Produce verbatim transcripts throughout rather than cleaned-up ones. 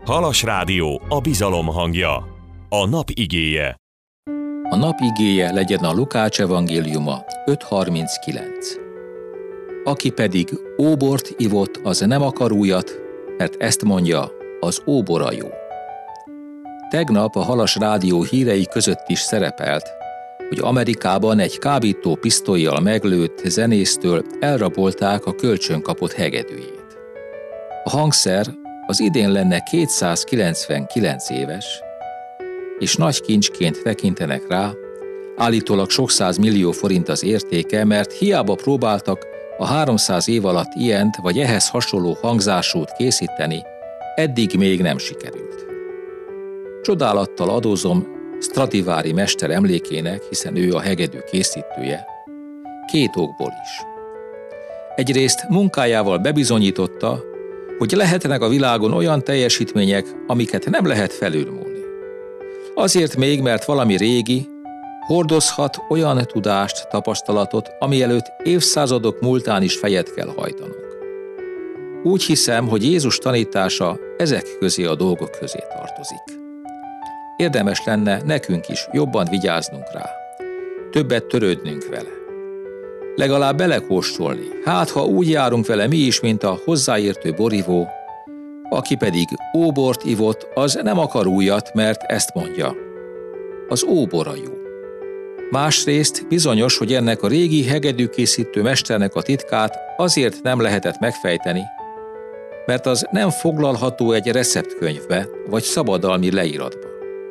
Halas Rádió, a bizalom hangja. A nap igéje. A nap igéje legyen a Lukács evangéliuma öt harminckilenc. Aki pedig óbort ivott, az nem akar újat, mert ezt mondja, az óbor a jó. Tegnap a Halas Rádió hírei között is szerepelt, hogy Amerikában egy kábító pisztollyal meglőtt zenésztől elrabolták a kölcsönkapott hegedűjét. A hangszer az idén lenne kétszázkilencvenkilenc éves, és nagy kincsként tekintenek rá, állítólag sok száz millió forint az értéke, mert hiába próbáltak a háromszáz év alatt ilyent vagy ehhez hasonló hangzásút készíteni, eddig még nem sikerült. Csodálattal adózom Stradivari mester emlékének, hiszen ő a hegedű készítője, két okból is. Egyrészt munkájával bebizonyította, hogy lehetnek a világon olyan teljesítmények, amiket nem lehet felülmúlni. Azért még, mert valami régi, hordozhat olyan tudást, tapasztalatot, ami előtt évszázadok múltán is fejet kell hajtanunk. Úgy hiszem, hogy Jézus tanítása ezek közé a dolgok közé tartozik. Érdemes lenne nekünk is jobban vigyáznunk rá, többet törődnünk vele. Legalább belekóstolni, hát ha úgy járunk vele mi is, mint a hozzáértő borivó, aki pedig óbort ivott, az nem akar újat, mert ezt mondja, az óbor a jó. Másrészt bizonyos, hogy ennek a régi hegedűkészítő mesternek a titkát azért nem lehetett megfejteni, mert az nem foglalható egy receptkönyvbe vagy szabadalmi leíratba.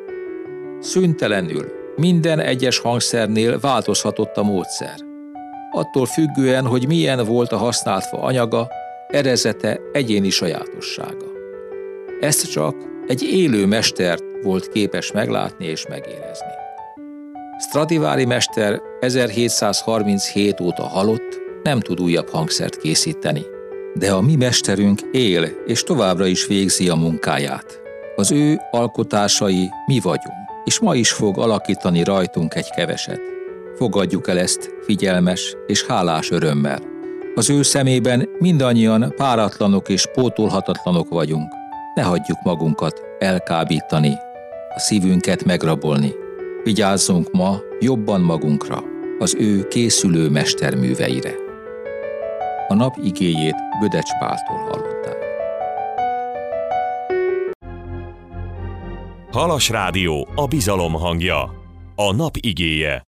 Szüntelenül minden egyes hangszernél változhatott a módszer, attól függően, hogy milyen volt a használt fa anyaga, erezete, egyéni sajátossága. Ezt csak egy élő mester volt képes meglátni és megérezni. Stradivari mester ezerhétszázharminchét óta halott, nem tud újabb hangszert készíteni, de a mi mesterünk él és továbbra is végzi a munkáját. Az ő alkotásai mi vagyunk, és ma is fog alakítani rajtunk egy keveset. Fogadjuk el ezt figyelmes és hálás örömmel. Az ő szemében mindannyian páratlanok és pótolhatatlanok vagyunk. Ne hagyjuk magunkat elkábítani, a szívünket megrabolni. Vigyázzunk ma jobban magunkra, az ő készülő mesterműveire. A nap igéjét Bödecs Páltól hallották. Halas Rádió, a bizalom hangja. A nap igéje.